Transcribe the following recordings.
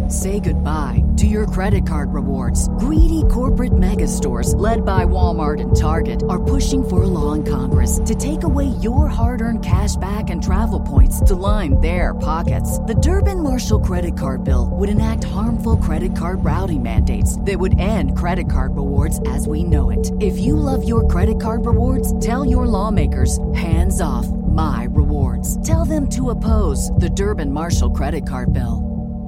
Say goodbye to your credit card rewards. Greedy corporate mega stores, led by Walmart and Target, are pushing for a law in Congress to take away your hard-earned cash back and travel points to line their pockets. The Durbin-Marshall credit card bill would enact harmful credit card routing mandates that would end credit card rewards as we know it. If you love your credit card rewards, tell your lawmakers, hands off my rewards. Tell them to oppose the Durbin-Marshall credit card bill.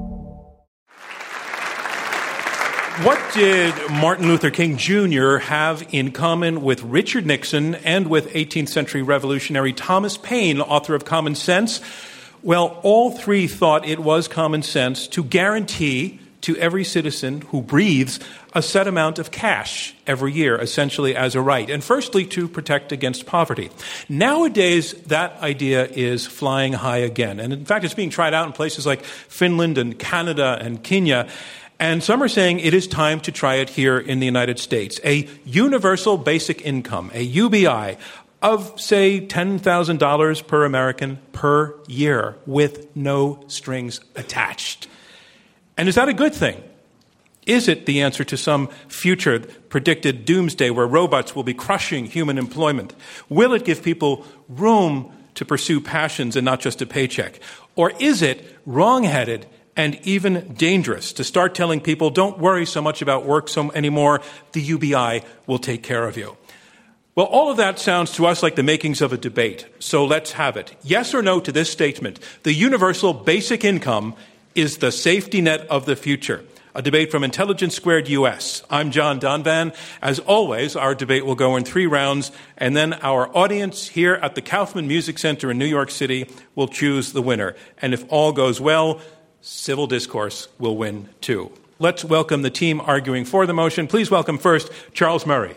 What did Martin Luther King Jr. have in common with Richard Nixon and with 18th century revolutionary Thomas Paine, author of Common Sense? Well, all three thought it was common sense to guarantee to every citizen who breathes a set amount of cash every year, essentially as a right, and firstly to protect against poverty. Nowadays, that idea is flying high again, and in fact, it's being tried out in places like Finland and Canada and Kenya. And some are saying it is time to try it here in the United States. A universal basic income, a UBI, of, say, $10,000 per American per year with no strings attached. And is that a good thing? Is it the answer to some future predicted doomsday where robots will be crushing human employment? Will it give people room to pursue passions and not just a paycheck? Or is it wrong-headed and even dangerous to start telling people, don't worry so much about work anymore, the UBI will take care of you? Well, all of that sounds to us like the makings of a debate, so let's have it. Yes or no to this statement: the universal basic income is the safety net of the future. A debate from Intelligence Squared US. I'm John Donvan. As always, our debate will go in 3 rounds, and then our audience here at the Kaufman Music Center in New York City will choose the winner. And if all goes well, civil discourse will win, too. Let's welcome the team arguing for the motion. Please welcome first Charles Murray.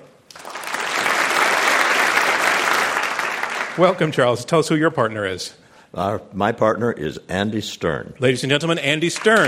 Welcome, Charles. Tell us who your partner is. My partner is Andy Stern. Ladies and gentlemen, Andy Stern.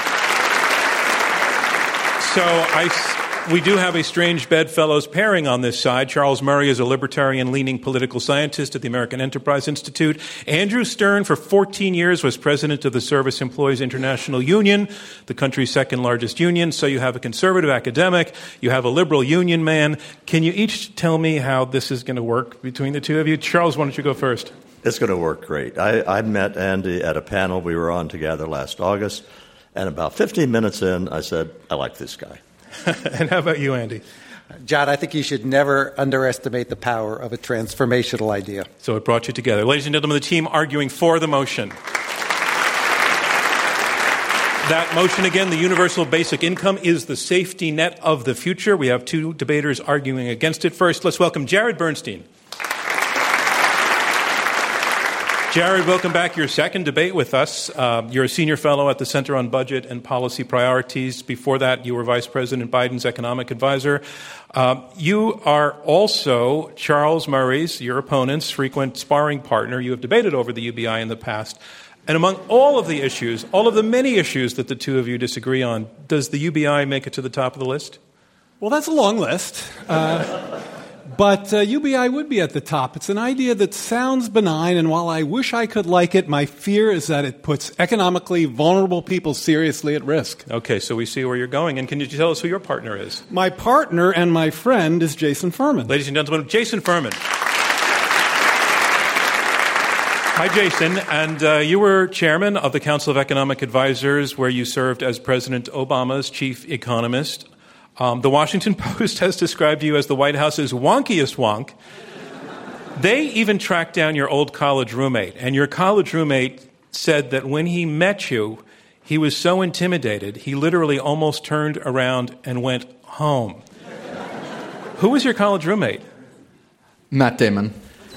We do have a strange bedfellows pairing on this side. Charles Murray is a libertarian-leaning political scientist at the American Enterprise Institute. Andrew Stern, for 14 years, was president of the Service Employees International Union, the country's second-largest union. So you have a conservative academic, you have a liberal union man. Can you each tell me how this is going to work between the two of you? Charles, why don't you go first? It's going to work great. I met Andy at a panel we were on together last August, and about 15 minutes in, I said, I like this guy. And how about you, Andy? John, I think you should never underestimate the power of a transformational idea. So it brought you together. Ladies and gentlemen, the team arguing for the motion. That motion, again, the universal basic income is the safety net of the future. We have 2 debaters arguing against it. First, let's welcome Jared Bernstein. Jared, welcome back. Your second debate with us. You're a senior fellow at the Center on Budget and Policy Priorities. Before that, you were Vice President Biden's economic advisor. You are also Charles Murray's, your opponent's, frequent sparring partner. You have debated over the UBI in the past. And among all of the issues, all of the many issues that the two of you disagree on, does the UBI make it to the top of the list? Well, that's a long list. But UBI would be at the top. It's an idea that sounds benign, and while I wish I could like it, my fear is that it puts economically vulnerable people seriously at risk. Okay, so we see where you're going. And can you tell us who your partner is? My partner and my friend is Jason Furman. Ladies and gentlemen, Jason Furman. Hi, Jason. And you were chairman of the Council of Economic Advisors, where you served as President Obama's chief economist. The Washington Post has described you as the White House's wonkiest wonk. They even tracked down your old college roommate, and your college roommate said that when he met you, he was so intimidated, he literally almost turned around and went home. Who was your college roommate? Matt Damon.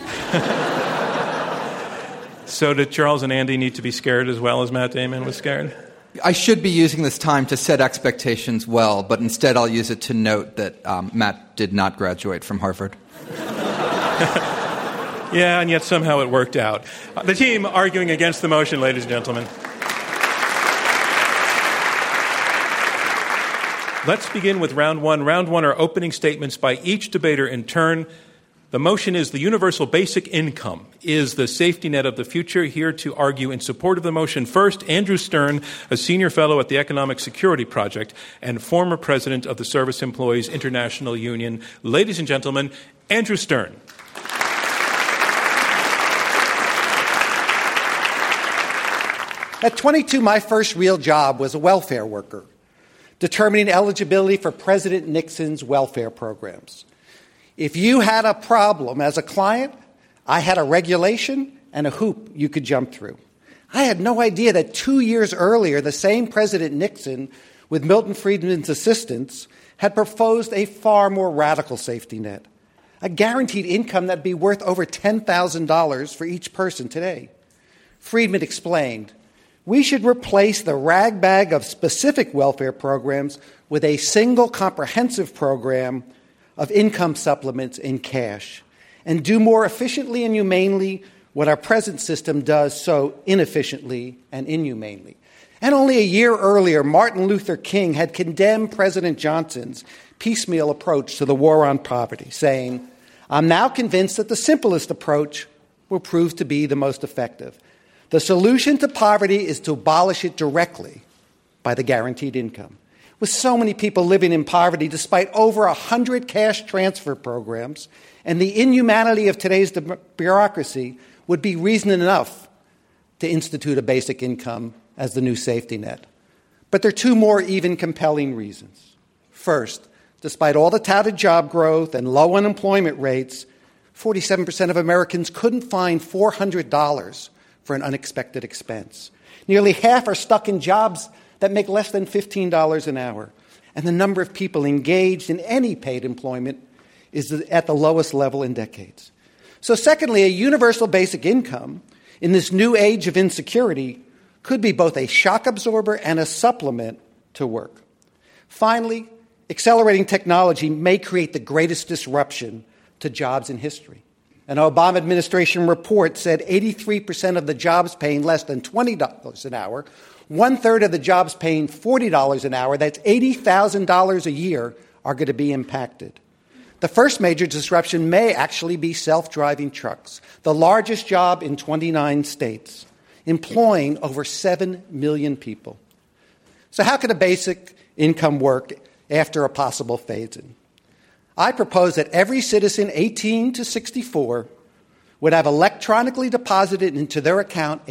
So did Charles and Andy need to be scared as well as Matt Damon was scared? I should be using this time to set expectations well, but instead I'll use it to note that Matt did not graduate from Harvard. Yeah, and yet somehow it worked out. The team arguing against the motion, ladies and gentlemen. Let's begin with round one. Round one are opening statements by each debater in turn. The motion is the universal basic income is the safety net of the future. Here to argue in support of the motion, first, Andrew Stern, a senior fellow at the Economic Security Project and former president of the Service Employees International Union. Ladies and gentlemen, Andrew Stern. At 22, my first real job was a welfare worker, determining eligibility for President Nixon's welfare programs. If you had a problem as a client, I had a regulation and a hoop you could jump through. I had no idea that 2 years earlier, the same President Nixon, with Milton Friedman's assistance, had proposed a far more radical safety net, a guaranteed income that would be worth over $10,000 for each person today. Friedman explained, we should replace the ragbag of specific welfare programs with a single comprehensive program of income supplements in cash, and do more efficiently and humanely what our present system does so inefficiently and inhumanely. And only a year earlier, Martin Luther King had condemned President Johnson's piecemeal approach to the war on poverty, saying, I'm now convinced that the simplest approach will prove to be the most effective. The solution to poverty is to abolish it directly by the guaranteed income. With so many people living in poverty, despite over 100 cash transfer programs, and the inhumanity of today's bureaucracy would be reason enough to institute a basic income as the new safety net. But there are two more even compelling reasons. First, despite all the touted job growth and low unemployment rates, 47% of Americans couldn't find $400 for an unexpected expense. Nearly half are stuck in jobs that make less than $15 an hour. And the number of people engaged in any paid employment is at the lowest level in decades. So secondly, a universal basic income in this new age of insecurity could be both a shock absorber and a supplement to work. Finally, accelerating technology may create the greatest disruption to jobs in history. An Obama administration report said 83% of the jobs paying less than $20 an hour, one-third of the jobs paying $40 an hour, that's $80,000 a year, are going to be impacted. The first major disruption may actually be self-driving trucks, the largest job in 29 states, employing over 7 million people. So how can a basic income work after a possible phase-in? I propose that every citizen 18 to 64 would have electronically deposited into their account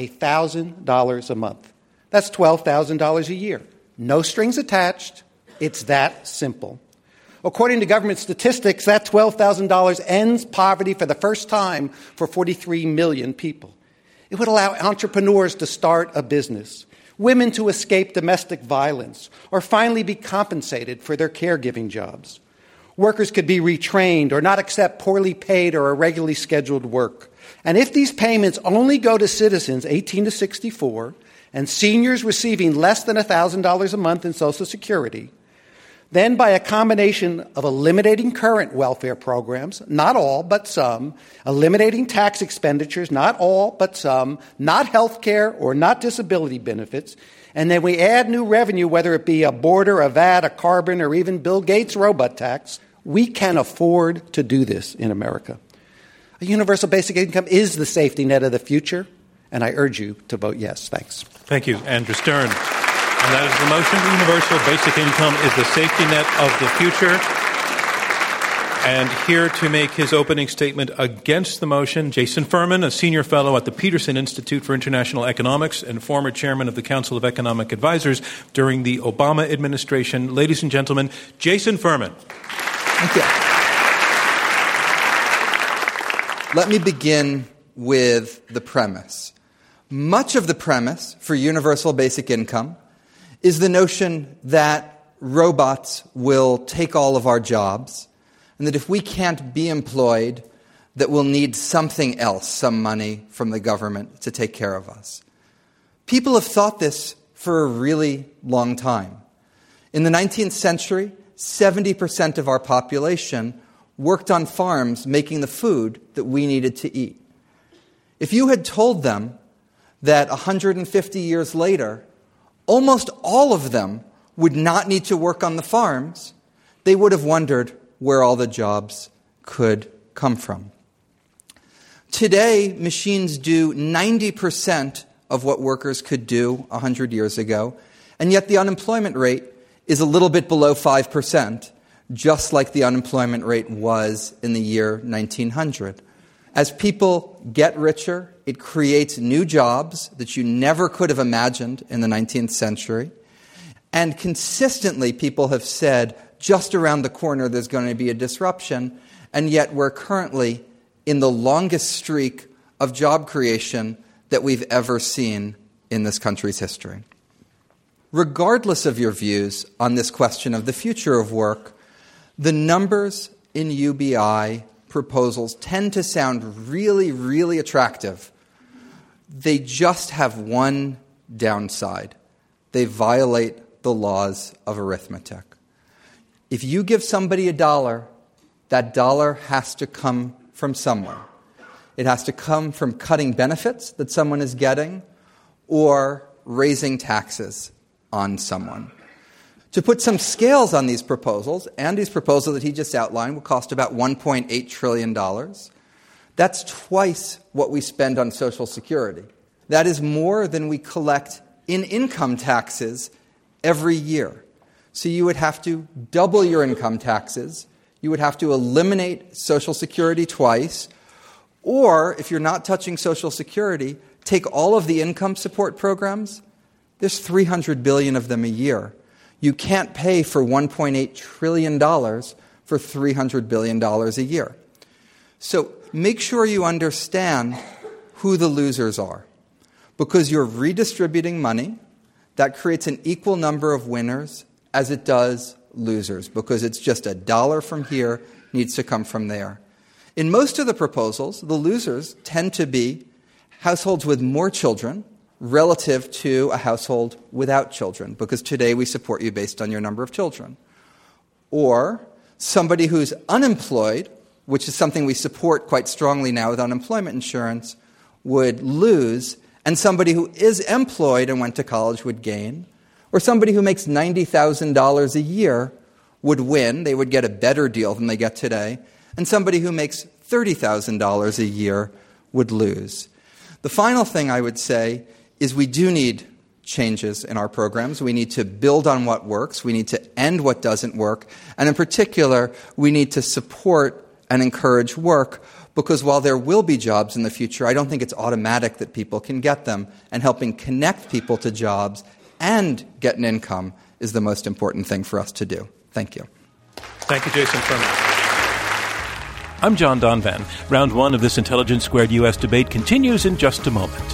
$1,000 a month. That's $12,000 a year. No strings attached. It's that simple. According to government statistics, that $12,000 ends poverty for the first time for 43 million people. It would allow entrepreneurs to start a business, women to escape domestic violence, or finally be compensated for their caregiving jobs. Workers could be retrained or not accept poorly paid or irregularly scheduled work. And if these payments only go to citizens 18 to 64 and seniors receiving less than $1,000 a month in Social Security, then by a combination of eliminating current welfare programs, not all but some, eliminating tax expenditures, not all but some, not health care or not disability benefits, and then we add new revenue, whether it be a border, a VAT, a carbon, or even Bill Gates' robot tax, we can afford to do this in America. A universal basic income is the safety net of the future, and I urge you to vote yes. Thanks. Thank you, Andrew Stern. And that is the motion. Universal basic income is the safety net of the future. And here to make his opening statement against the motion, Jason Furman, a senior fellow at the Peterson Institute for International Economics and former chairman of the Council of Economic Advisors during the Obama administration. Ladies and gentlemen, Jason Furman. Thank you. Let me begin with the premise. Much of the premise for universal basic income is the notion that robots will take all of our jobs, and that if we can't be employed, that we'll need something else, some money from the government to take care of us. People have thought this for a really long time. In the 19th century, 70% of our population worked on farms making the food that we needed to eat. If you had told them that 150 years later, almost all of them would not need to work on the farms, they would have wondered where all the jobs could come from. Today, machines do 90% of what workers could do 100 years ago, and yet the unemployment rate is a little bit below 5%, just like the unemployment rate was in the year 1900. As people get richer, it creates new jobs that you never could have imagined in the 19th century. And consistently, people have said, just around the corner there's going to be a disruption, and yet we're currently in the longest streak of job creation that we've ever seen in this country's history. Regardless of your views on this question of the future of work, the numbers in UBI proposals tend to sound really, really attractive. They just have one downside. They violate the laws of arithmetic. If you give somebody $1, that dollar has to come from somewhere. It has to come from cutting benefits that someone is getting or raising taxes on someone. To put some scales on these proposals, Andy's proposal that he just outlined will cost about $1.8 trillion. That's twice what we spend on Social Security. That is more than we collect in income taxes every year. So you would have to double your income taxes. You would have to eliminate Social Security twice. Or, if you're not touching Social Security, take all of the income support programs. There's 300 billion of them a year. You can't pay for $1.8 trillion for $300 billion a year. So make sure you understand who the losers are. Because you're redistributing money, that creates an equal number of winners as it does losers, because it's just $1 from here needs to come from there. In most of the proposals, the losers tend to be households with more children relative to a household without children, because today we support you based on your number of children. Or somebody who's unemployed, which is something we support quite strongly now with unemployment insurance, would lose, and somebody who is employed and went to college would gain. Or somebody who makes $90,000 a year would win. They would get a better deal than they get today. And somebody who makes $30,000 a year would lose. The final thing I would say is we do need changes in our programs. We need to build on what works. We need to end what doesn't work. And in particular, we need to support and encourage work, because while there will be jobs in the future, I don't think it's automatic that people can get them. And helping connect people to jobs and get an income is the most important thing for us to do. Thank you. Thank you, Jason Furman. I'm John Donvan. Round one of this Intelligence Squared U.S. debate continues in just a moment.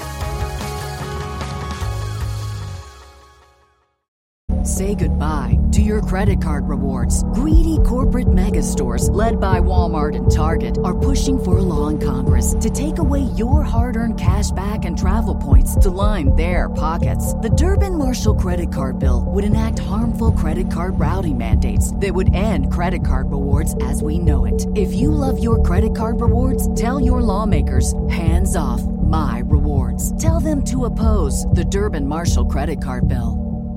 Say goodbye to your credit card rewards. Greedy corporate mega stores, led by Walmart and Target, are pushing for a law in Congress to take away your hard-earned cash back and travel points to line their pockets. The Durbin-Marshall credit card bill would enact harmful credit card routing mandates that would end credit card rewards as we know it. If you love your credit card rewards, tell your lawmakers, hands off my rewards. Tell them to oppose the Durbin-Marshall credit card bill.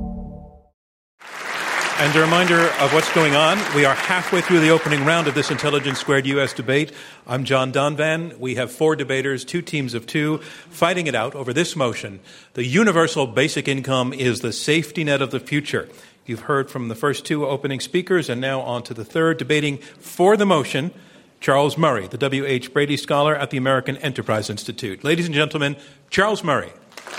And a reminder of what's going on. We are halfway through the opening round of this Intelligence Squared U.S. debate. I'm John Donvan. We have 4 debaters, 2 teams of 2, fighting it out over this motion. The universal basic income is the safety net of the future. You've heard from the first 2 opening speakers, and now on to the third. Debating for the motion, Charles Murray, the W.H. Brady Scholar at the American Enterprise Institute. Ladies and gentlemen, Charles Murray.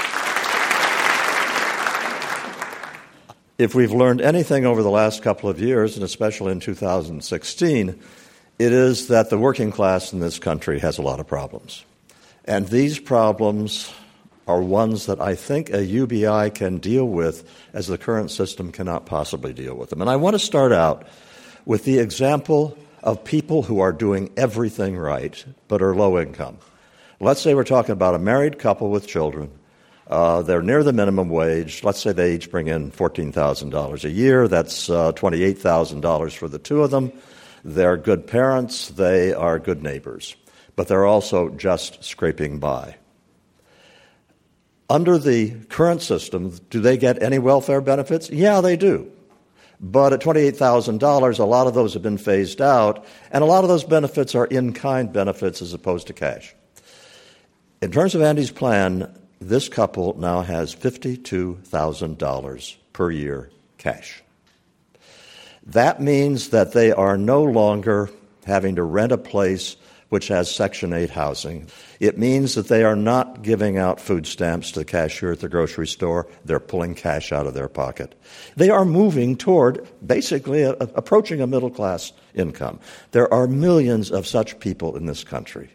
If we've learned anything over the last couple of years, and especially in 2016, it is that the working class in this country has a lot of problems. And these problems are ones that I think a UBI can deal with, as the current system cannot possibly deal with them. And I want to start out with the example of people who are doing everything right but are low income. Let's say we're talking about a married couple with children. They're near the minimum wage. Let's say they each bring in $14,000 a year. That's $28,000 for the 2 of them. They're good parents. They are good neighbors. But they're also just scraping by. Under the current system, do they get any welfare benefits? Yeah, they do. But at $28,000, a lot of those have been phased out, and a lot of those benefits are in-kind benefits as opposed to cash. In terms of Andy's plan, this couple now has $52,000 per year cash. That means that they are no longer having to rent a place which has Section 8 housing. It means that they are not giving out food stamps to the cashier at the grocery store. They're pulling cash out of their pocket. They are moving toward basically approaching a middle-class income. There are millions of such people in this country.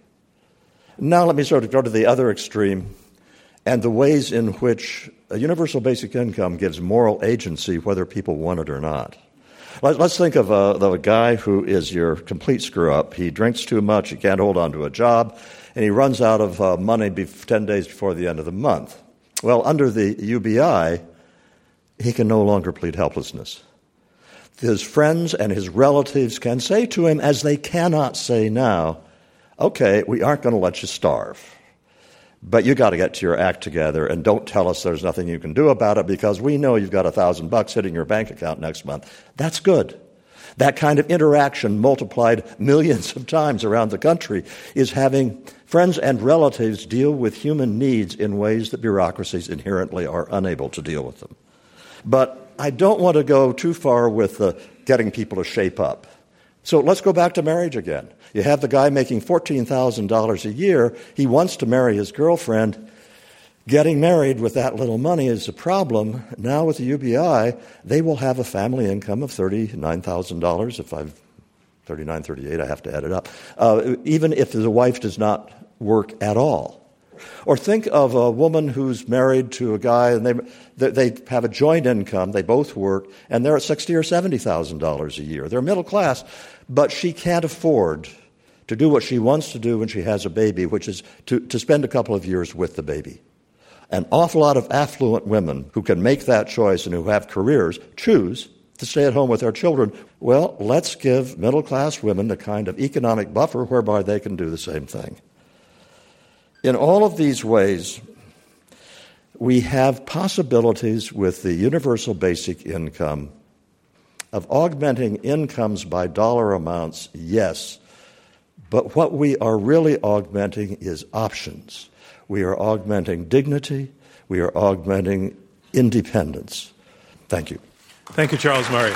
Now let me sort of go to the other extreme and the ways in which a universal basic income gives moral agency whether people want it or not. Let's think of a guy who is your complete screw-up. He drinks too much, he can't hold on to a job, and he runs out of money 10 days before the end of the month. Well, under the UBI, he can no longer plead helplessness. His friends and his relatives can say to him, as they cannot say now, okay, we aren't going to let you starve, but you got to get your act together and don't tell us there's nothing you can do about it because we know you've got $1,000 hitting your bank account next month. That's good. That kind of interaction multiplied millions of times around the country is having friends and relatives deal with human needs in ways that bureaucracies inherently are unable to deal with them. But I don't want to go too far with getting people to shape up. So let's go back to marriage again. You have the guy making $14,000 a year. He wants to marry his girlfriend. Getting married with that little money is a problem. Now with the UBI, they will have a family income of $39,000. If I've $39,000, $38,000, I have to add it up. Even if the wife does not work at all. Or think of a woman who's married to a guy and they have a joint income, they both work, and they're at $60,000 or $70,000 a year. They're middle class, but she can't afford to do what she wants to do when she has a baby, which is to spend a couple of years with the baby. An awful lot of affluent women who can make that choice and who have careers choose to stay at home with their children. Well, let's give middle-class women the kind of economic buffer whereby they can do the same thing. In all of these ways, we have possibilities with the universal basic income of augmenting incomes by dollar amounts, yes, but what we are really augmenting is options. We are augmenting dignity. We are augmenting independence. Thank you. Thank you, Charles Murray.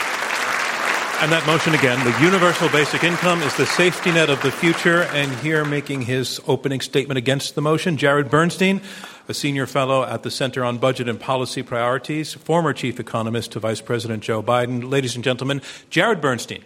And that motion again, the universal basic income is the safety net of the future. And here making his opening statement against the motion, Jared Bernstein, a senior fellow at the Center on Budget and Policy Priorities, former chief economist to Vice President Joe Biden. Ladies and gentlemen, Jared Bernstein.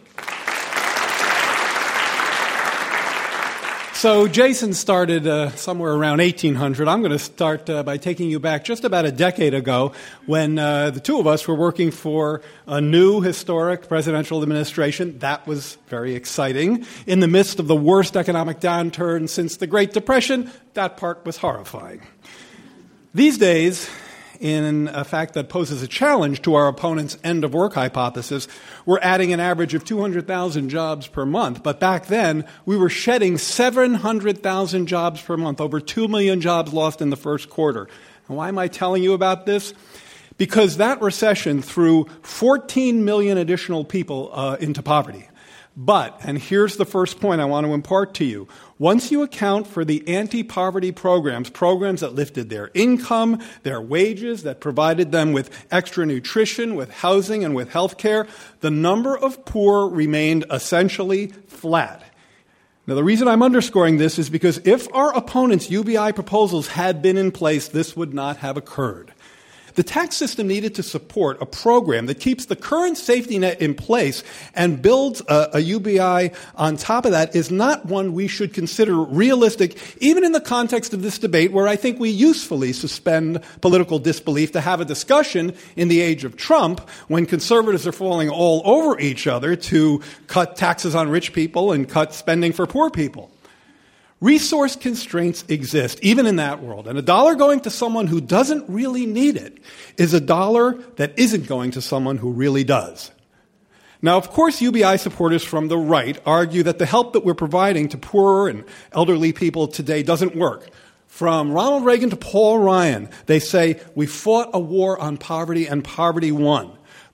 So Jason started somewhere around 1800. I'm going to start by taking you back just about a decade ago when the two of us were working for a new historic presidential administration. That was very exciting. In the midst of the worst economic downturn since the Great Depression, that part was horrifying. These days, in a fact that poses a challenge to our opponent's end-of-work hypothesis, we're adding an average of 200,000 jobs per month. But back then, we were shedding 700,000 jobs per month, over 2 million jobs lost in the first quarter. And why am I telling you about this? Because that recession threw 14 million additional people into poverty. But, and here's the first point I want to impart to you, once you account for the anti-poverty programs that lifted their income, their wages, that provided them with extra nutrition, with housing, and with health care, the number of poor remained essentially flat. Now, the reason I'm underscoring this is because if our opponents' UBI proposals had been in place, this would not have occurred. The tax system needed to support a program that keeps the current safety net in place and builds a UBI on top of that is not one we should consider realistic, even in the context of this debate where I think we usefully suspend political disbelief to have a discussion in the age of Trump when conservatives are falling all over each other to cut taxes on rich people and cut spending for poor people. Resource constraints exist, even in that world. And a dollar going to someone who doesn't really need it is a dollar that isn't going to someone who really does. Now, of course, UBI supporters from the right argue that the help that we're providing to poorer and elderly people today doesn't work. From Ronald Reagan to Paul Ryan, they say, we fought a war on poverty and poverty won.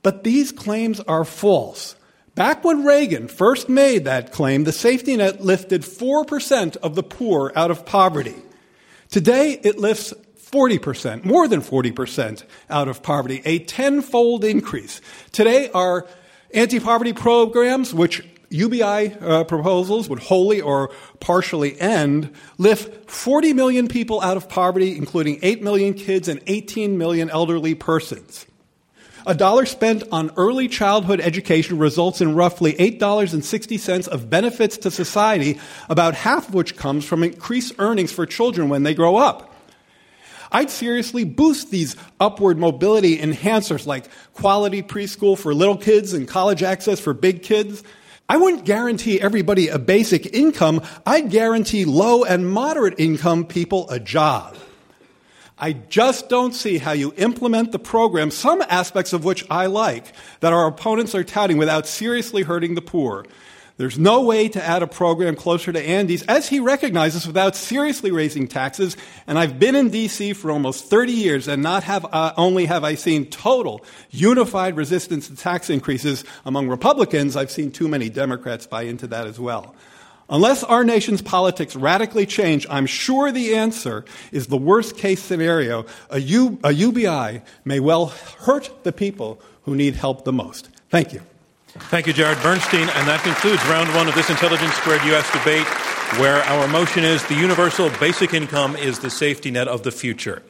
But these claims are false. Back when Reagan first made that claim, the safety net lifted 4% of the poor out of poverty. Today, it lifts 40%, more than 40% out of poverty, a tenfold increase. Today, our anti-poverty programs, which UBI proposals would wholly or partially end, lift 40 million people out of poverty, including 8 million kids and 18 million elderly persons. $1 spent on early childhood education results in roughly $8.60 of benefits to society, about half of which comes from increased earnings for children when they grow up. I'd seriously boost these upward mobility enhancers like quality preschool for little kids and college access for big kids. I wouldn't guarantee everybody a basic income. I'd guarantee low and moderate income people a job. I just don't see how you implement the program, some aspects of which I like, that our opponents are touting without seriously hurting the poor. There's no way to add a program closer to Andy's, as he recognizes, without seriously raising taxes. And I've been in D.C. for almost 30 years, and not only have I seen total, unified resistance to tax increases among Republicans, I've seen too many Democrats buy into that as well. Unless our nation's politics radically change, I'm sure the answer is the worst-case scenario. A UBI may well hurt the people who need help the most. Thank you. Thank you, Jared Bernstein. And that concludes round one of this Intelligence Squared U.S. debate, where our motion is the universal basic income is the safety net of the future.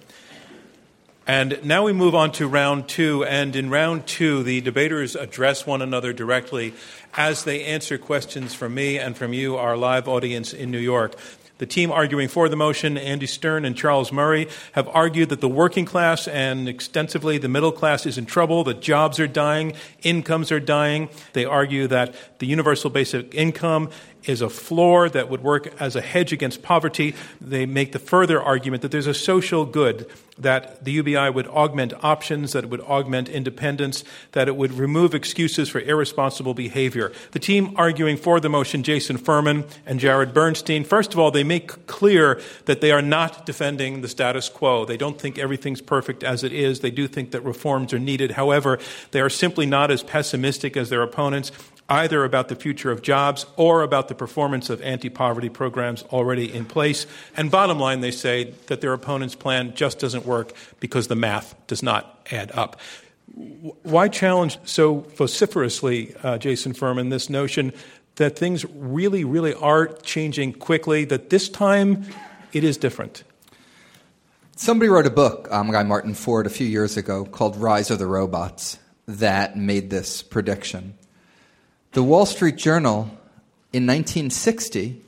And now we move on to round two. And in round two, the debaters address one another directly as they answer questions from me and from you, our live audience in New York. The team arguing for the motion, Andy Stern and Charles Murray, have argued that the working class and extensively the middle class is in trouble, that jobs are dying, incomes are dying. They argue that the universal basic income is a floor that would work as a hedge against poverty. They make the further argument that there's a social good, that the UBI would augment options, that it would augment independence, that it would remove excuses for irresponsible behavior. The team arguing for the motion, Jason Furman and Jared Bernstein, first of all, they make clear that they are not defending the status quo. They don't think everything's perfect as it is. They do think that reforms are needed. However, they are simply not as pessimistic as their opponents, either about the future of jobs or about the performance of anti-poverty programs already in place. And bottom line, they say that their opponent's plan just doesn't work because the math does not add up. Why challenge so vociferously, Jason Furman, this notion that things really, really are changing quickly, that this time it is different? Somebody wrote a book, a guy Martin Ford, a few years ago called Rise of the Robots that made this prediction. The Wall Street Journal in 1960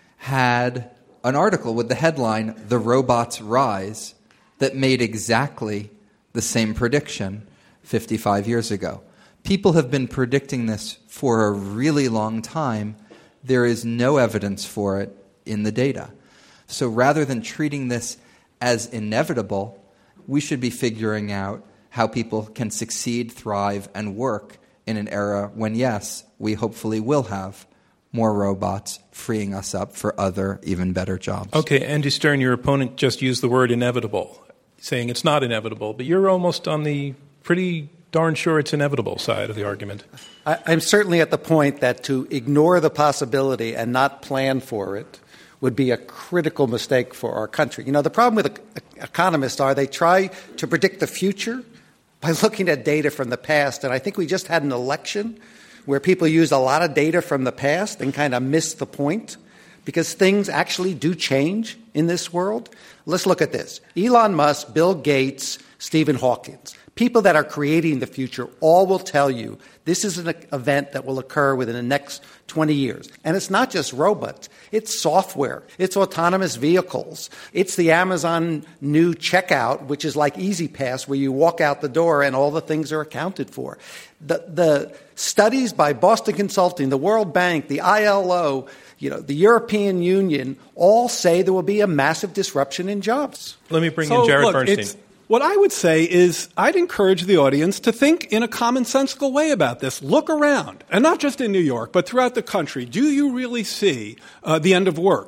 had an article with the headline, "The Robots Rise," that made exactly the same prediction 55 years ago. People have been predicting this for a really long time. There is no evidence for it in the data. So rather than treating this as inevitable, we should be figuring out how people can succeed, thrive, and work in an era when, yes, we hopefully will have more robots freeing us up for other, even better jobs. Okay, Andy Stern, your opponent just used the word inevitable, saying it's not inevitable, but you're almost on the pretty darn sure it's inevitable side of the argument. I'm certainly at the point that to ignore the possibility and not plan for it would be a critical mistake for our country. You know, the problem with economists are they try to predict the future by looking at data from the past. And I think we just had an election where people used a lot of data from the past and kind of missed the point, because things actually do change in this world. Let's look at this. Elon Musk, Bill Gates, Stephen Hawking, people that are creating the future, all will tell you this is an event that will occur within the next 20 years. And it's not just robots. It's software. It's autonomous vehicles. It's the Amazon new checkout, which is like EasyPass, where you walk out the door and all the things are accounted for. The studies by Boston Consulting, the World Bank, the ILO, the European Union, all say there will be a massive disruption in jobs. Let me bring in Jared Bernstein. What I would say is I'd encourage the audience to think in a commonsensical way about this. Look around, and not just in New York, but throughout the country. Do you really see the end of work?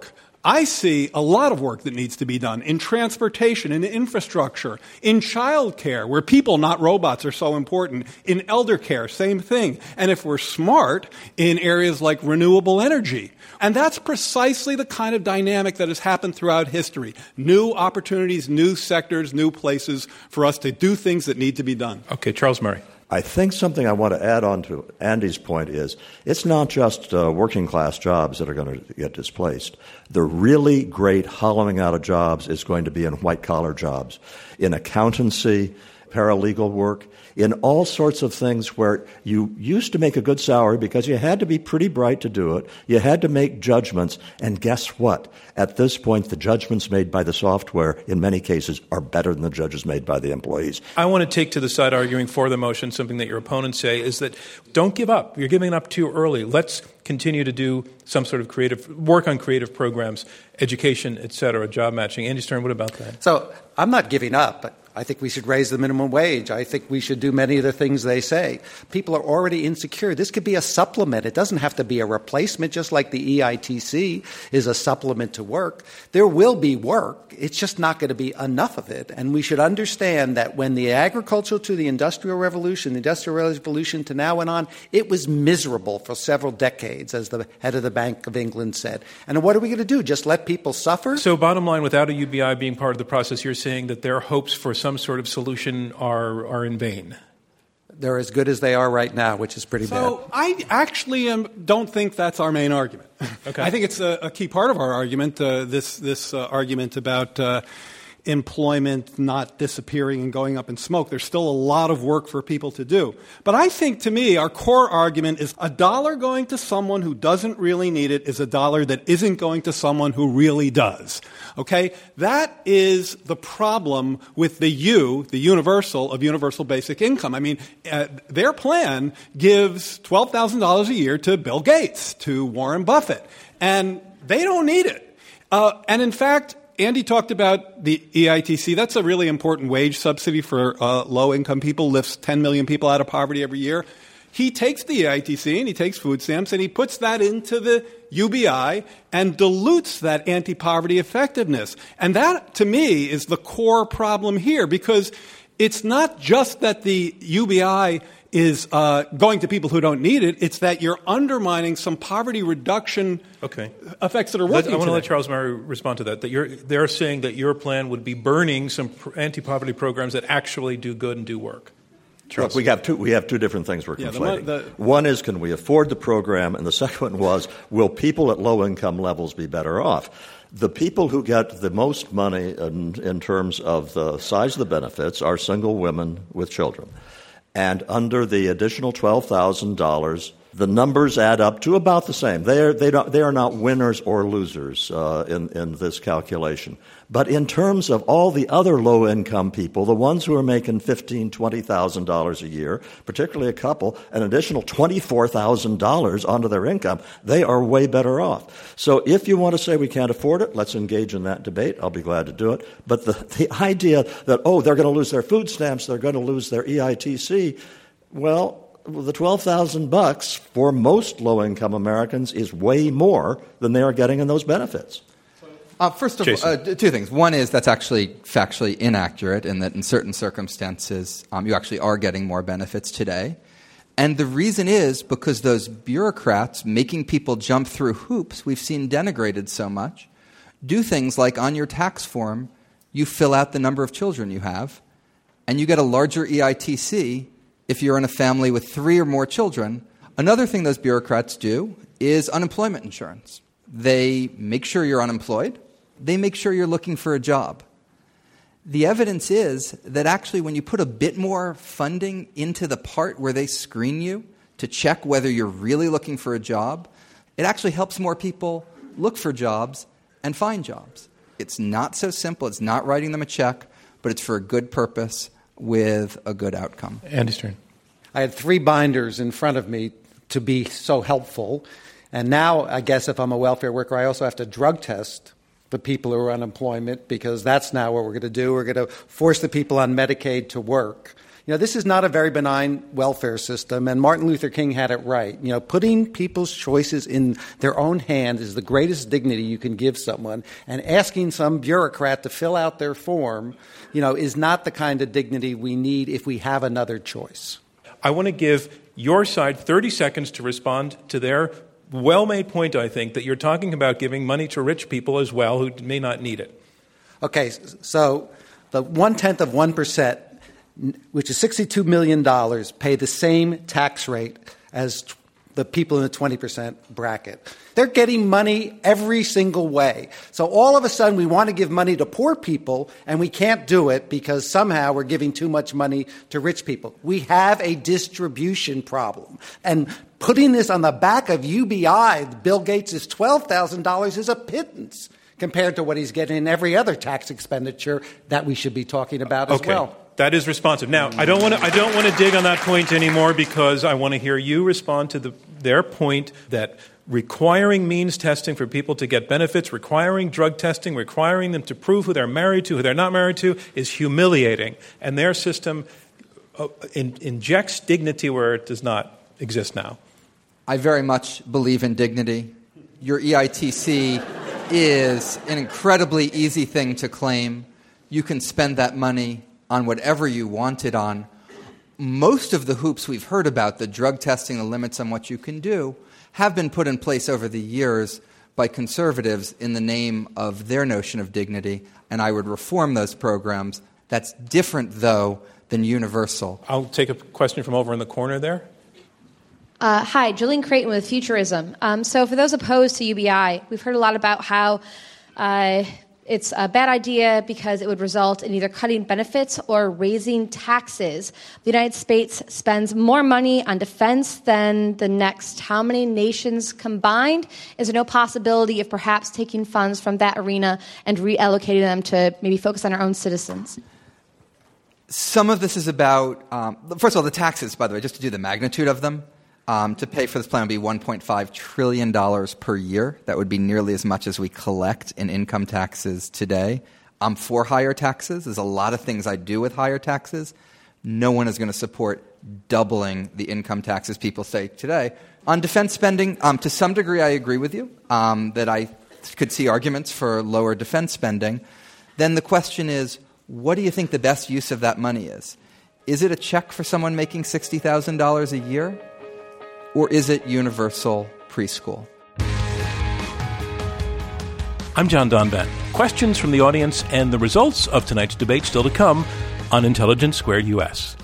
I see a lot of work that needs to be done in transportation, in infrastructure, in child care, where people, not robots, are so important, in elder care, same thing. And if we're smart, in areas like renewable energy. And that's precisely the kind of dynamic that has happened throughout history. New opportunities, new sectors, new places for us to do things that need to be done. Okay, Charles Murray. I think something I want to add on to Andy's point is it's not just working class jobs that are going to get displaced. The really great hollowing out of jobs is going to be in white collar jobs, in accountancy, paralegal work, in all sorts of things where you used to make a good salary because you had to be pretty bright to do it. You had to make judgments. And guess what? At this point, the judgments made by the software, in many cases, are better than the judges made by the employees. I want to take to the side arguing for the motion something that your opponents say is that don't give up. You're giving up too early. Let's continue to do some sort of creative work on creative programs, education, et cetera, job matching. Andy Stern, what about that? So I'm not giving up, but I think we should raise the minimum wage. I think we should do many of the things they say. People are already insecure. This could be a supplement. It doesn't have to be a replacement, just like the EITC is a supplement to work. There will be work. It's just not going to be enough of it. And we should understand that when the agricultural to the Industrial Revolution, the Industrial Revolution to now went on, it was miserable for several decades, as the head of the Bank of England said. And what are we going to do? Just let people suffer? So bottom line, without a UBI being part of the process, you're saying that their hopes for some sort of solution are in vain? They're as good as they are right now, which is pretty bad. So I actually don't think that's our main argument. Okay. I think it's a key part of our argument, this argument about employment not disappearing and going up in smoke. There's still a lot of work for people to do. But I think, to me, our core argument is a dollar going to someone who doesn't really need it is a dollar that isn't going to someone who really does. Okay? That is the problem with the universal of universal basic income. I mean, their plan gives $12,000 a year to Bill Gates, to Warren Buffett, and they don't need it. And in fact, Andy talked about the EITC. That's a really important wage subsidy for low-income people, lifts 10 million people out of poverty every year. He takes the EITC and he takes food stamps and he puts that into the UBI and dilutes that anti-poverty effectiveness. And that, to me, is the core problem here, because it's not just that the UBI is going to people who don't need it. It's that you're undermining some poverty reduction effects that are working. I want to let Charles Murray respond to that. They're saying that your plan would be burning some anti-poverty programs that actually do good and do work. Look, we have two different things we're conflating. One is, can we afford the program? And the second one was, will people at low income levels be better off? The people who get the most money in terms of the size of the benefits are single women with children. And under the additional $12,000, the numbers add up to about the same. They are not winners or losers in this calculation. But in terms of all the other low-income people, the ones who are making $15,000, $20,000 a year, particularly a couple, an additional $24,000 onto their income, they are way better off. So if you want to say we can't afford it, let's engage in that debate. I'll be glad to do it. But the idea that, they're going to lose their food stamps, they're going to lose their EITC, well, the $12,000 for most low-income Americans is way more than they are getting in those benefits. First of all, two things. One is that's actually factually inaccurate, in that in certain circumstances you actually are getting more benefits today. And the reason is because those bureaucrats making people jump through hoops we've seen denigrated so much do things like on your tax form you fill out the number of children you have, and you get a larger EITC if you're in a family with 3 or more children. Another thing those bureaucrats do is unemployment insurance. They make sure you're unemployed. They make sure you're looking for a job. The evidence is that actually when you put a bit more funding into the part where they screen you to check whether you're really looking for a job, it actually helps more people look for jobs and find jobs. It's not so simple. It's not writing them a check, but it's for a good purpose with a good outcome. Andy Stern. I had 3 binders in front of me to be so helpful. And now, I guess if I'm a welfare worker, I also have to drug test the people who are unemployment, because that's now what we're going to do. We're going to force the people on Medicaid to work. This is not a very benign welfare system, and Martin Luther King had it right. Putting people's choices in their own hands is the greatest dignity you can give someone, and asking some bureaucrat to fill out their form, is not the kind of dignity we need if we have another choice. I want to give your side 30 seconds to respond to their well-made point, I think, that you're talking about giving money to rich people as well who may not need it. Okay, so the 0.1%, which is $62 million, pay the same tax rate as the people in the 20% bracket. They're getting money every single way. So all of a sudden we want to give money to poor people, and we can't do it because somehow we're giving too much money to rich people. We have a distribution problem. And putting this on the back of UBI, Bill Gates' $12,000, is a pittance compared to what he's getting in every other tax expenditure that we should be talking about as well. That is responsive. Now, I don't want to dig on that point anymore because I want to hear you respond to their point that requiring means testing for people to get benefits, requiring drug testing, requiring them to prove who they're married to, who they're not married to, is humiliating. And their system injects dignity where it does not exist now. I very much believe in dignity. Your EITC is an incredibly easy thing to claim. You can spend that money on whatever you want it on. Most of the hoops we've heard about, the drug testing, the limits on what you can do, have been put in place over the years by conservatives in the name of their notion of dignity, and I would reform those programs. That's different, though, than universal. I'll take a question from over in the corner there. Hi, Julian Creighton with Futurism. So for those opposed to UBI, we've heard a lot about how it's a bad idea because it would result in either cutting benefits or raising taxes. The United States spends more money on defense than the next how many nations combined? Is there no possibility of perhaps taking funds from that arena and reallocating them to maybe focus on our own citizens? Some of this is about, first of all, the taxes, by the way, just to do the magnitude of them. To pay for this plan would be $1.5 trillion per year. That would be nearly as much as we collect in income taxes today. I'm for higher taxes. There's a lot of things I do with higher taxes. No one is going to support doubling the income taxes people say today. On defense spending, to some degree I agree with you that I could see arguments for lower defense spending. Then the question is, what do you think the best use of that money is? Is it a check for someone making $60,000 a year? Or is it universal preschool? I'm John Donvan. Questions from the audience and the results of tonight's debate still to come on Intelligence Squared US.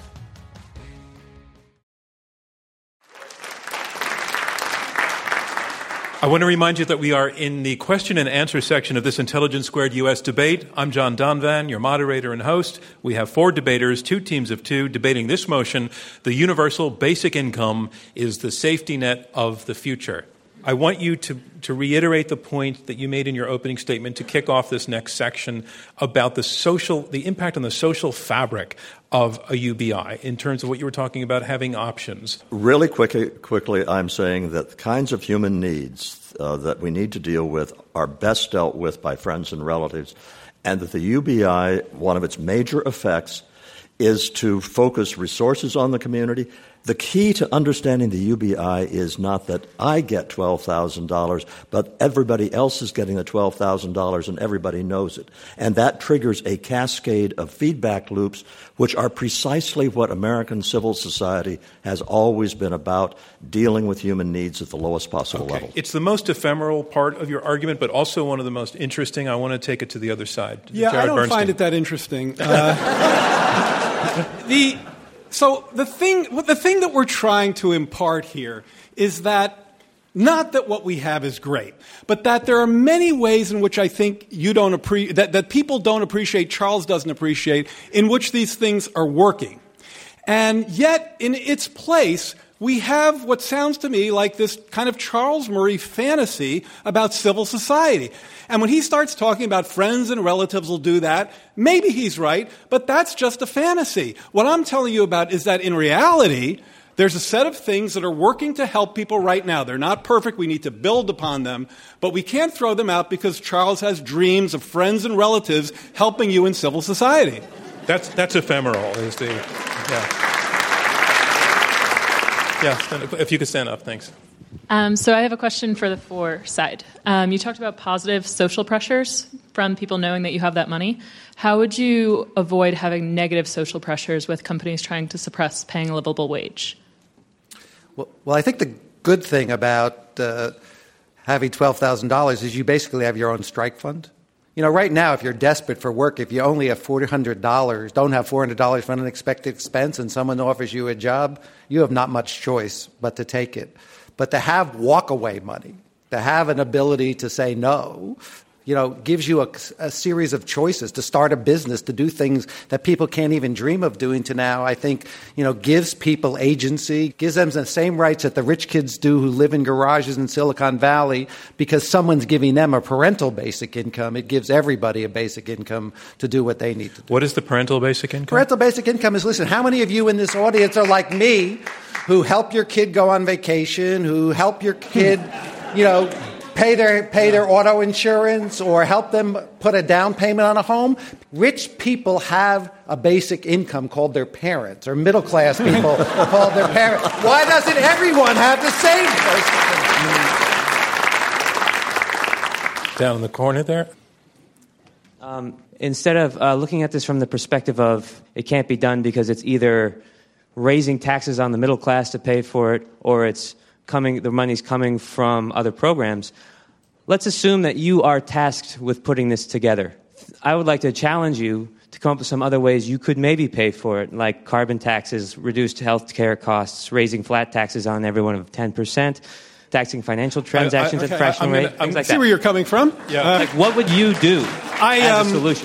I want to remind you that we are in the question and answer section of this Intelligence Squared US debate. I'm John Donvan, your moderator and host. We have 4 debaters, 2 teams of 2, debating this motion: the universal basic income is the safety net of the future. I want you to reiterate the point that you made in your opening statement to kick off this next section about the impact on the social fabric of a UBI in terms of what you were talking about, having options. Really quickly, I'm saying that the kinds of human needs that we need to deal with are best dealt with by friends and relatives, and that the UBI, one of its major effects, is to focus resources on the community. The key to understanding the UBI is not that I get $12,000, but everybody else is getting the $12,000 and everybody knows it. And that triggers a cascade of feedback loops, which are precisely what American civil society has always been about, dealing with human needs at the lowest possible level. It's the most ephemeral part of your argument, but also one of the most interesting. I want to take it to the other side. Yeah, Jared I don't Bernstein. find it that interesting. So the thing that we're trying to impart here is that not that what we have is great, but that there are many ways in which I think that people don't appreciate, Charles doesn't appreciate, in which these things are working. And yet, in its place, we have what sounds to me like this kind of Charles Murray fantasy about civil society. And when he starts talking about friends and relatives will do that, maybe he's right, but that's just a fantasy. What I'm telling you about is that in reality, there's a set of things that are working to help people right now. They're not perfect. We need to build upon them, but we can't throw them out because Charles has dreams of friends and relatives helping you in civil society. That's ephemeral. Is the if you could stand up, thanks. So I have a question for the for side. You talked about positive social pressures from people knowing that you have that money. How would you avoid having negative social pressures with companies trying to suppress paying a livable wage? Well, I think the good thing about having $12,000 is you basically have your own strike fund. You know, right now, if you're desperate for work, if you only have $400, don't have $400 for an unexpected expense, and someone offers you a job, you have not much choice but to take it. But to have walk-away money, to have an ability to say no, you know, gives you a series of choices to start a business, to do things that people can't even dream of doing to now, I think, you know, gives people agency, gives them the same rights that the rich kids do who live in garages in Silicon Valley because someone's giving them a parental basic income. It gives everybody a basic income to do what they need to do. What is the parental basic income? Parental basic income is, listen, how many of you in this audience are like me who help your kid go on vacation, who help your kid, you know, pay their auto insurance or help them put a down payment on a home? Rich people have a basic income called their parents, or middle-class people called their parents. Why doesn't everyone have the same basic income? Down in the corner there. Instead of looking at this from the perspective of it can't be done because it's either raising taxes on the middle class to pay for it or the money's coming from other programs, let's assume that you are tasked with putting this together. I would like to challenge you to come up with some other ways you could maybe pay for it, like carbon taxes, reduced health care costs, raising flat taxes on everyone of 10%, taxing financial transactions at fractional rate, things like that. I see where you're coming from. Yeah. Like, what would you do as a solution?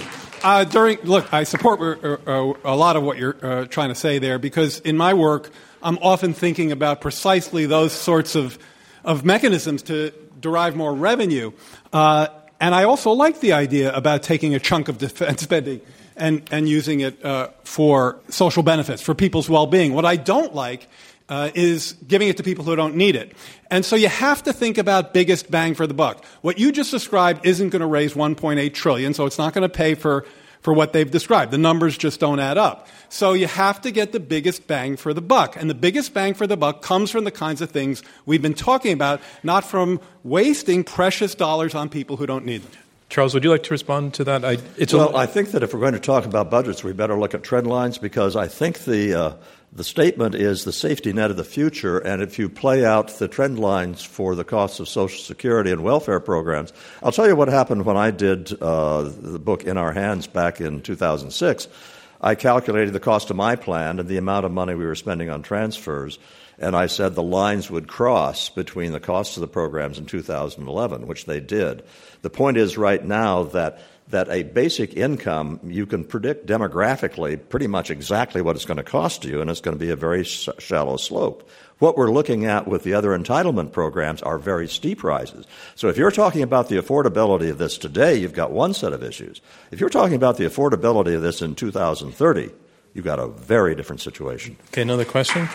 I support a lot of what you're trying to say there, because in my work, I'm often thinking about precisely those sorts of mechanisms to derive more revenue. And I also like the idea about taking a chunk of defense spending and using it for social benefits, for people's well-being. What I don't like is giving it to people who don't need it. And so you have to think about biggest bang for the buck. What you just described isn't going to raise $1.8 trillion, so it's not going to pay for what they've described. The numbers just don't add up. So you have to get the biggest bang for the buck. And the biggest bang for the buck comes from the kinds of things we've been talking about, not from wasting precious dollars on people who don't need them. Charles, would you like to respond to that? I think that if we're going to talk about budgets, we better look at trend lines, because I think the statement is the safety net of the future, and if you play out the trend lines for the costs of Social Security and welfare programs, I'll tell you what happened when I did the book In Our Hands back in 2006. I calculated the cost of my plan and the amount of money we were spending on transfers, and I said the lines would cross between the costs of the programs in 2011, which they did. The point is right now that a basic income, you can predict demographically pretty much exactly what it's going to cost you, and it's going to be a very shallow slope. What we're looking at with the other entitlement programs are very steep rises. So if you're talking about the affordability of this today, you've got one set of issues. If you're talking about the affordability of this in 2030, you've got a very different situation. Okay, another question?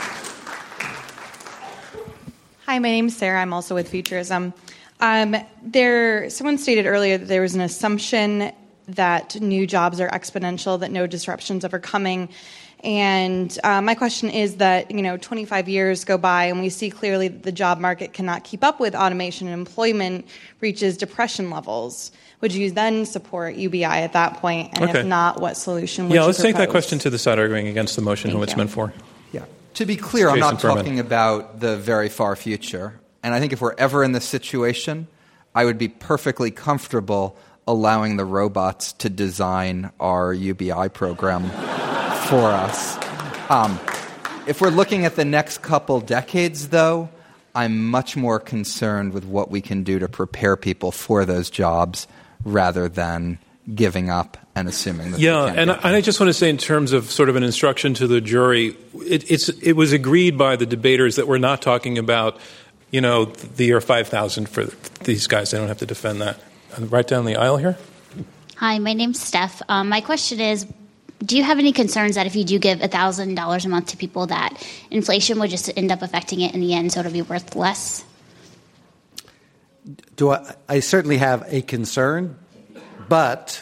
Hi, my name is Sarah. I'm also with Futurism. Someone stated earlier that there was an assumption that new jobs are exponential, that no disruptions ever coming. And my question is that, 25 years go by and we see clearly that the job market cannot keep up with automation and employment reaches depression levels. Would you then support UBI at that point? And if not, what solution would you propose? Let's take that question to the side arguing against the motion, who it's meant for. Yeah. To be clear, Jason I'm not Furman. talking about the very far future. And I think if we're ever in this situation, I would be perfectly comfortable allowing the robots to design our UBI program for us. If we're looking at the next couple decades, though, I'm much more concerned with what we can do to prepare people for those jobs rather than giving up and assuming that and I just want to say in terms of sort of an instruction to the jury, it was agreed by the debaters that we're not talking about, the year 5,000 for these guys. They don't have to defend that. Right down the aisle here. Hi, my name's Steph. My question is, do you have any concerns that if you do give $1,000 a month to people that inflation would just end up affecting it in the end, so it'll be worth less? I certainly have a concern, but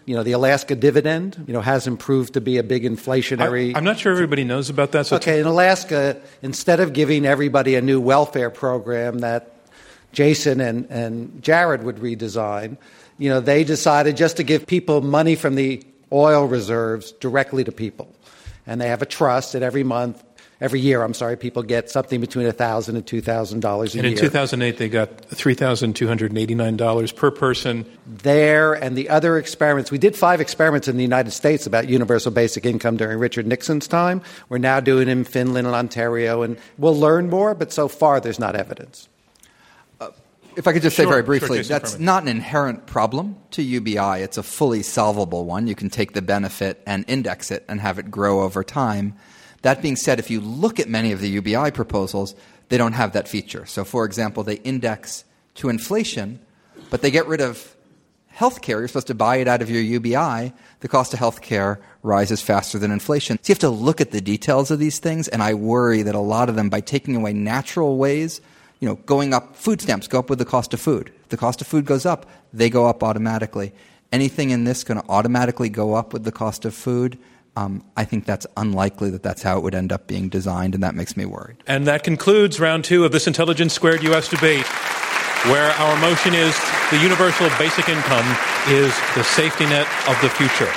the Alaska dividend, hasn't proved to be a big inflationary. I'm not sure everybody knows about that. So okay, in Alaska, instead of giving everybody a new welfare program that Jason and Jared would redesign, they decided just to give people money from the oil reserves directly to people. And they have a trust that every year, people get something between $1,000 and $2,000 a year. And in 2008, they got $3,289 per person. There and the other experiments. We did 5 experiments in the United States about universal basic income during Richard Nixon's time. We're now doing it in Finland and Ontario, and we'll learn more, but so far there's not evidence. If I could just say very briefly, Jason, that's not an inherent problem to UBI. It's a fully solvable one. You can take the benefit and index it and have it grow over time. That being said, if you look at many of the UBI proposals, they don't have that feature. So, for example, they index to inflation, but they get rid of health care. You're supposed to buy it out of your UBI. The cost of health care rises faster than inflation. So you have to look at the details of these things, and I worry that a lot of them, by taking away natural ways, going up, food stamps go up with the cost of food. If the cost of food goes up, they go up automatically. Anything in this going to automatically go up with the cost of food? I think that's unlikely that that's how it would end up being designed, and that makes me worried. And that concludes round 2 of this Intelligence Squared U.S. debate, where our motion is the universal basic income is the safety net of the future.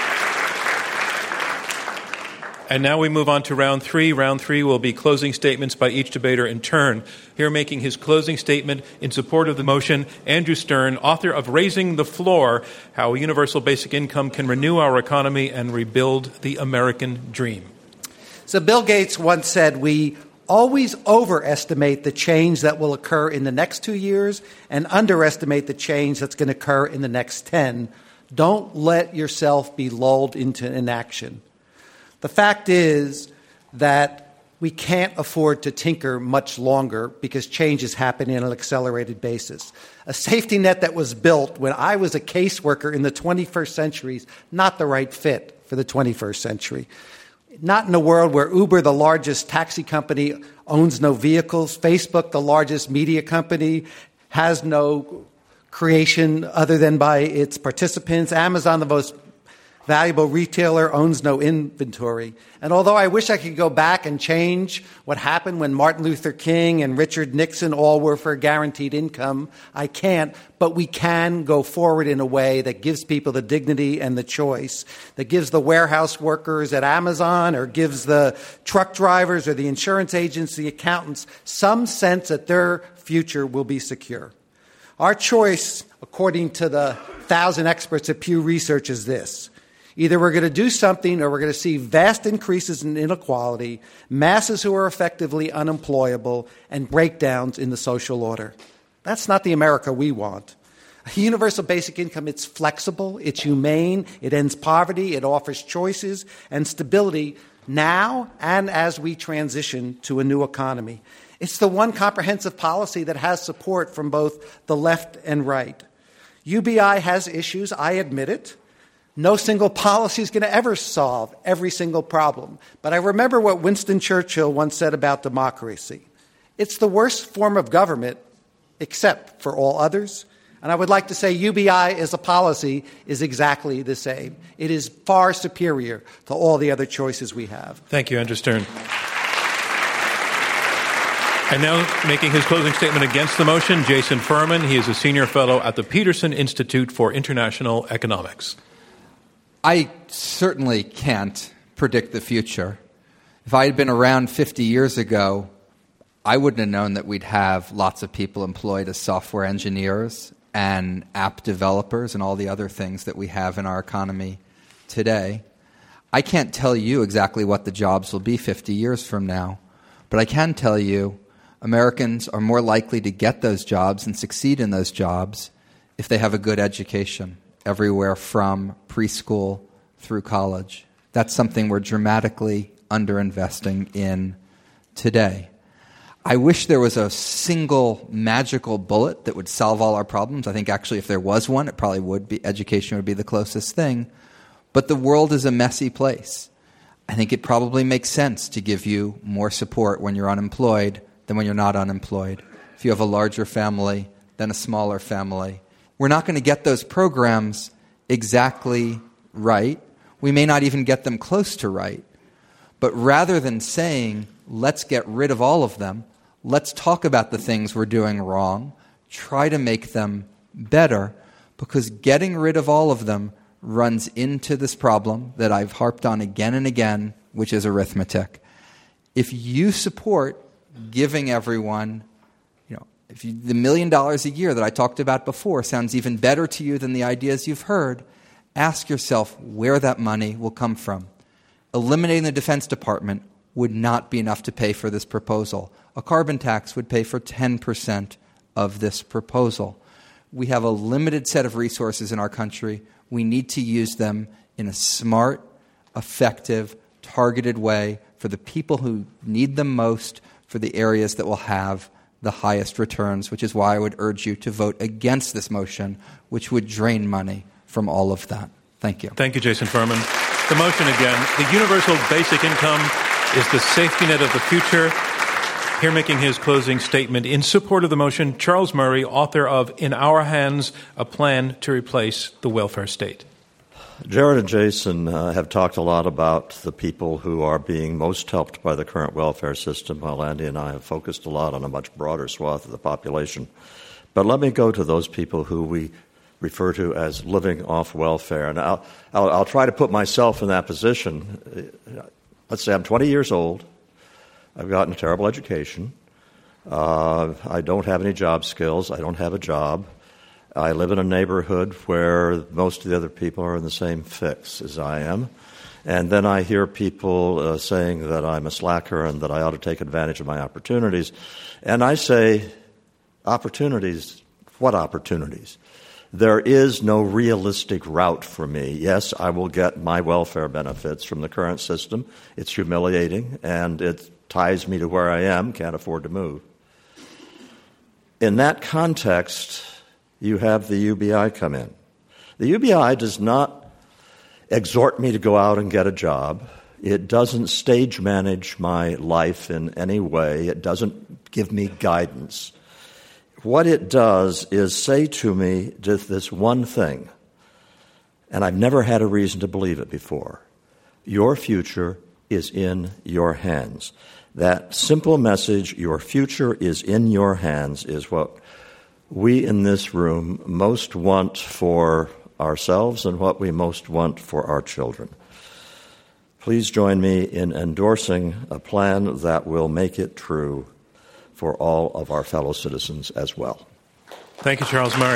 And now we move on to round 3. Round 3 will be closing statements by each debater in turn. Here making his closing statement in support of the motion, Andrew Stern, author of Raising the Floor, How a Universal Basic Income Can Renew Our Economy and Rebuild the American Dream. So Bill Gates once said, we always overestimate the change that will occur in the next 2 years and underestimate the change that's going to occur in the next 10. Don't let yourself be lulled into inaction. The fact is that we can't afford to tinker much longer because change is happening on an accelerated basis. A safety net that was built when I was a caseworker in the 21st century is not the right fit for the 21st century. Not in a world where Uber, the largest taxi company, owns no vehicles. Facebook, the largest media company, has no creation other than by its participants. Amazon, the most valuable retailer, owns no inventory. And although I wish I could go back and change what happened when Martin Luther King and Richard Nixon all were for guaranteed income, I can't. But we can go forward in a way that gives people the dignity and the choice, that gives the warehouse workers at Amazon or gives the truck drivers or the insurance agents, the accountants, some sense that their future will be secure. Our choice, according to the 1,000 experts at Pew Research, is this. Either we're going to do something or we're going to see vast increases in inequality, masses who are effectively unemployable, and breakdowns in the social order. That's not the America we want. A universal basic income, it's flexible, it's humane, it ends poverty, it offers choices and stability now and as we transition to a new economy. It's the one comprehensive policy that has support from both the left and right. UBI has issues, I admit it. No single policy is going to ever solve every single problem. But I remember what Winston Churchill once said about democracy. It's the worst form of government except for all others. And I would like to say UBI as a policy is exactly the same. It is far superior to all the other choices we have. Thank you, Andrew Stern. And now making his closing statement against the motion, Jason Furman. He is a senior fellow at the Peterson Institute for International Economics. I certainly can't predict the future. If I had been around 50 years ago, I wouldn't have known that we'd have lots of people employed as software engineers and app developers and all the other things that we have in our economy today. I can't tell you exactly what the jobs will be 50 years from now, but I can tell you Americans are more likely to get those jobs and succeed in those jobs if they have a good education, everywhere from preschool through college. That's something we're dramatically underinvesting in today. I wish there was a single magical bullet that would solve all our problems. I think actually if there was one, it probably would be, education would be the closest thing. But the world is a messy place. I think it probably makes sense to give you more support when you're unemployed than when you're not unemployed. If you have a larger family than a smaller family. We're not going to get those programs exactly right. We may not even get them close to right. But rather than saying, let's get rid of all of them, let's talk about the things we're doing wrong, try to make them better, because getting rid of all of them runs into this problem that I've harped on again and again, which is arithmetic. If you support giving everyone, if the $1 million a year that I talked about before sounds even better to you than the ideas you've heard, ask yourself where that money will come from. Eliminating the Defense Department would not be enough to pay for this proposal. A carbon tax would pay for 10% of this proposal. We have a limited set of resources in our country. We need to use them in a smart, effective, targeted way for the people who need them most, for the areas that will have the highest returns, which is why I would urge you to vote against this motion, which would drain money from all of that. Thank you. Thank you, Jason Furman. The motion again, the universal basic income is the safety net of the future. Here making his closing statement in support of the motion, Charles Murray, author of In Our Hands, A Plan to Replace the Welfare State. Jared and Jason have talked a lot about the people who are being most helped by the current welfare system, while Andy and I have focused a lot on a much broader swath of the population. But let me go to those people who we refer to as living off welfare. And I'll try to put myself in that position. Let's say I'm 20 years old. I've gotten a terrible education. I don't have any job skills. I don't have a job. I live in a neighborhood where most of the other people are in the same fix as I am. And then I hear people saying that I'm a slacker and that I ought to take advantage of my opportunities. And I say, opportunities? What opportunities? There is no realistic route for me. Yes, I will get my welfare benefits from the current system. It's humiliating, and it ties me to where I am, can't afford to move. In that context, you have the UBI come in. The UBI does not exhort me to go out and get a job. It doesn't stage manage my life in any way. It doesn't give me guidance. What it does is say to me just this one thing, and I've never had a reason to believe it before. Your future is in your hands. That simple message, your future is in your hands, is what we in this room most want for ourselves and what we most want for our children. Please join me in endorsing a plan that will make it true for all of our fellow citizens as well. Thank you, Charles Murray.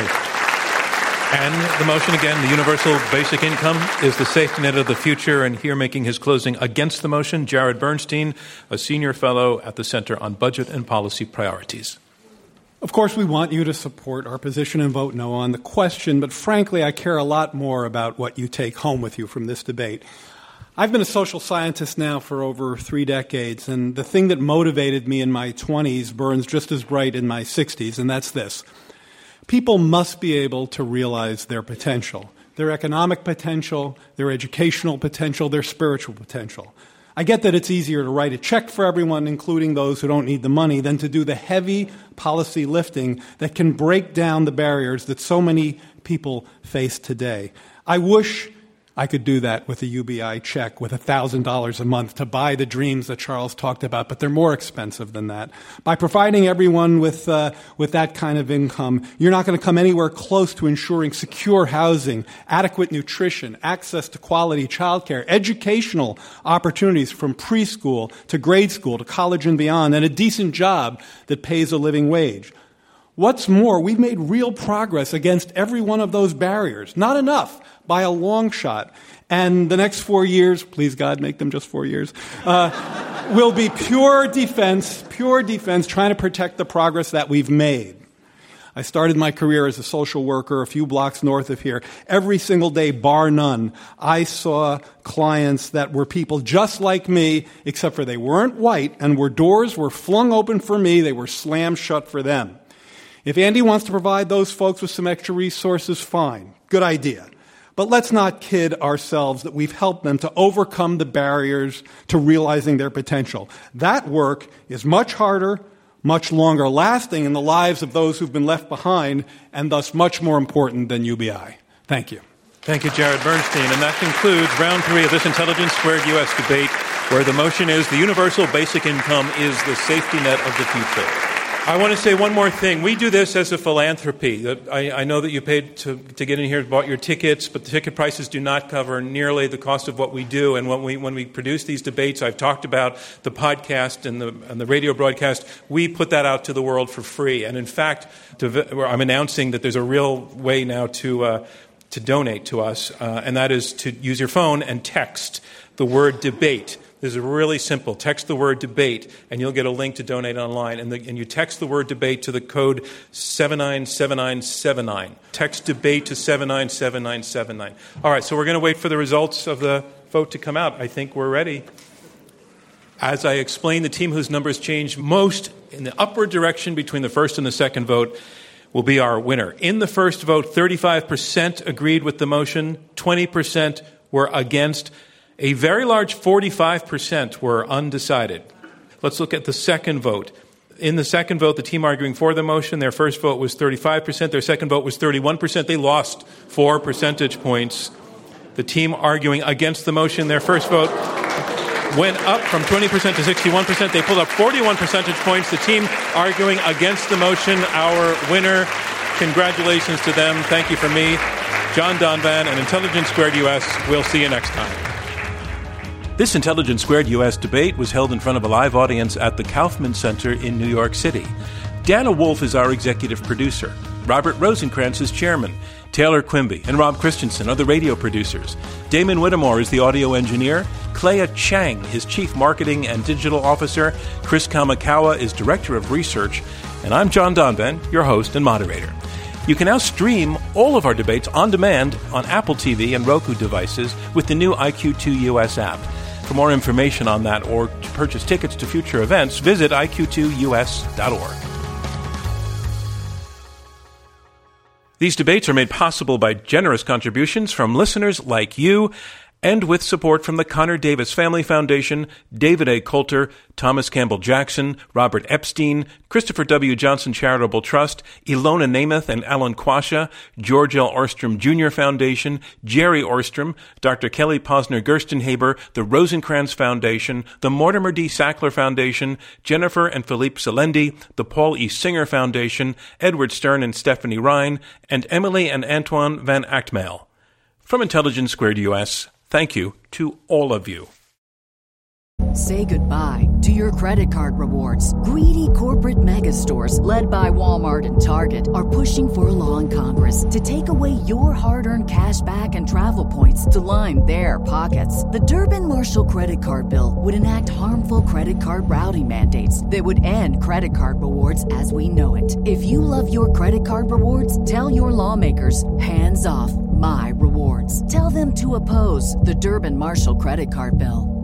And the motion again, the universal basic income is the safety net of the future. And here making his closing against the motion, Jared Bernstein, a senior fellow at the Center on Budget and Policy Priorities. Of course, we want you to support our position and vote no on the question, but frankly, I care a lot more about what you take home with you from this debate. I've been a social scientist now for over 3 decades, and the thing that motivated me in my 20s burns just as bright in my 60s, and that's this. People must be able to realize their potential, their economic potential, their educational potential, their spiritual potential. I get that it's easier to write a check for everyone, including those who don't need the money, than to do the heavy policy lifting that can break down the barriers that so many people face today. I wish I could do that with a UBI check with $1,000 a month to buy the dreams that Charles talked about, but they're more expensive than that. By providing everyone with that kind of income, you're not going to come anywhere close to ensuring secure housing, adequate nutrition, access to quality childcare, educational opportunities from preschool to grade school to college and beyond, and a decent job that pays a living wage. What's more, we've made real progress against every one of those barriers. Not enough, by a long shot. And the next 4 years, please God, make them just 4 years, will be pure defense trying to protect the progress that we've made. I started my career as a social worker a few blocks north of here. Every single day, bar none, I saw clients that were people just like me, except for they weren't white, and where doors were flung open for me, they were slammed shut for them. If Andy wants to provide those folks with some extra resources, fine. Good idea. But let's not kid ourselves that we've helped them to overcome the barriers to realizing their potential. That work is much harder, much longer lasting in the lives of those who've been left behind, and thus much more important than UBI. Thank you. Thank you, Jared Bernstein. And that concludes round 3 of this Intelligence Squared U.S. debate, where the motion is the universal basic income is the safety net of the future. I want to say one more thing. We do this as a philanthropy. I know that you paid to get in here, bought your tickets, but the ticket prices do not cover nearly the cost of what we do. And when we produce these debates, I've talked about the podcast and the radio broadcast. We put that out to the world for free. And in fact, I'm announcing that there's a real way now to donate to us, and that is to use your phone and text the word debate. This is really simple. Text the word debate, and you'll get a link to donate online. And you text the word debate to the code 797979. Text debate to 797979. All right, so we're going to wait for the results of the vote to come out. I think we're ready. As I explained, the team whose numbers changed most in the upward direction between the first and the second vote will be our winner. In the first vote, 35% agreed with the motion, 20% were against. A very large 45% were undecided. Let's look at the second vote. In the second vote, the team arguing for the motion, their first vote was 35%, their second vote was 31%. They lost 4 percentage points. The team arguing against the motion, their first vote went up from 20% to 61%. They pulled up 41 percentage points. The team arguing against the motion, our winner. Congratulations to them. Thank you from me, John Donvan, and Intelligence Squared US. We'll see you next time. This Intelligence Squared U.S. debate was held in front of a live audience at the Kaufman Center in New York City. Dana Wolf is our executive producer. Robert Rosencrantz is chairman. Taylor Quimby and Rob Christensen are the radio producers. Damon Whittemore is the audio engineer. Clea Chang is chief marketing and digital officer. Chris Kamikawa is director of research. And I'm John Donvan, your host and moderator. You can now stream all of our debates on demand on Apple TV and Roku devices with the new IQ2 US app. For more information on that or to purchase tickets to future events, visit iq2us.org. These debates are made possible by generous contributions from listeners like you and with support from the Connor Davis Family Foundation, David A. Coulter, Thomas Campbell Jackson, Robert Epstein, Christopher W. Johnson Charitable Trust, Ilona Namath and Alan Quasha, George L. Orstrom Jr. Foundation, Jerry Orstrom, Dr. Kelly Posner Gerstenhaber, the Rosencrantz Foundation, the Mortimer D. Sackler Foundation, Jennifer and Philippe Salendi, the Paul E. Singer Foundation, Edward Stern and Stephanie Ryan, and Emily and Antoine Van Achtmael. From Intelligence Squared US, thank you to all of you. Say goodbye to your credit card rewards. Greedy corporate mega stores, led by Walmart and Target, are pushing for a law in Congress to take away your hard-earned cash back and travel points to line their pockets. The Durbin-Marshall credit card bill would enact harmful credit card routing mandates that would end credit card rewards as we know it. If you love your credit card rewards, tell your lawmakers, hands off my rewards. Tell them to oppose the Durbin-Marshall credit card bill.